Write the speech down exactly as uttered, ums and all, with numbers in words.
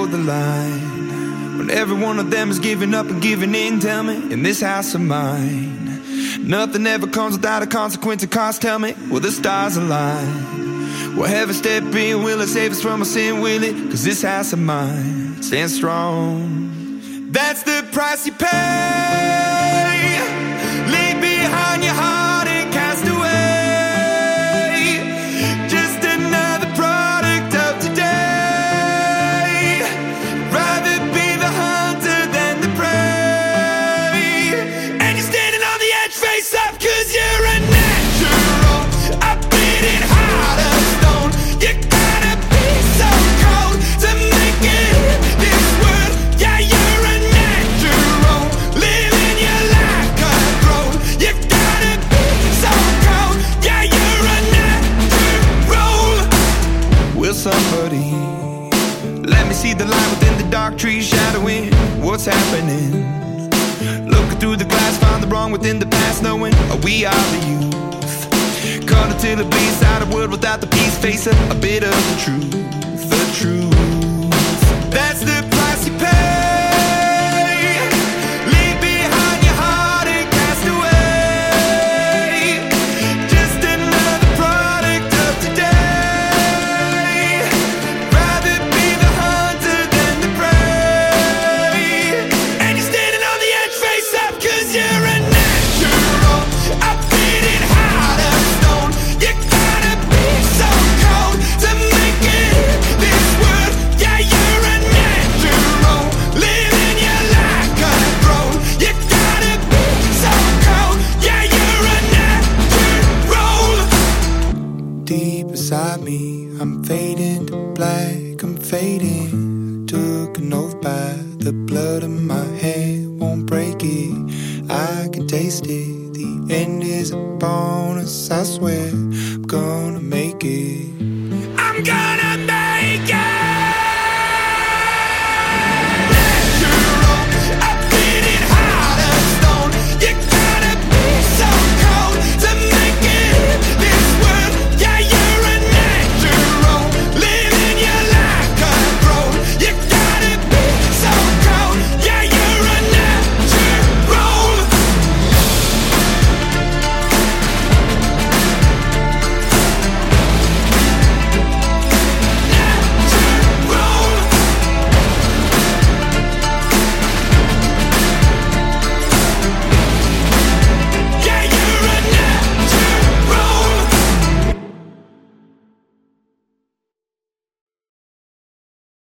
toe the line, when every one of them is giving up and giving in. Tell me, in this house of mine, nothing ever comes without a consequence of cost. Tell me, will the stars align? Will heaven step in? Will it save us from our sin? Will it? Cause this house of mine stands strong. That's the price you pay. Leave behind your heart and cast away. Just another product of today. Rather be the hunter than the prey. And you're standing on the edge, face up, cause you're a natural. A beating heart of stone. You gotta be so cold to make it in this world. Yeah, you're a natural, living your life control. You gotta be so cold. Yeah, you're a natural. Will somebody let me see the light within the dark trees shadowing what's happening? Looking through the glass, find the wrong within the past, knowing we are the youth. Caught until it bleeds out of world without the peace, face a, a bit of the truth, the truth. That's the price you pay. Leave behind your heart and cast away. Just another product of today. Rather be the hunter than the prey. And you're standing on the edge, face up, cause you're a natural. A beating heart of stone. You gotta be so cold to make it in this world. Yeah, you're a natural, living your life control. You gotta be so cold. Yeah, you're a natural. Deep inside me, I'm fading to black, I'm fading. Took an oath by the blood in my head, won't break it. I can taste it. The end is a bonus, I swear. I'm gonna make it. I'm gonna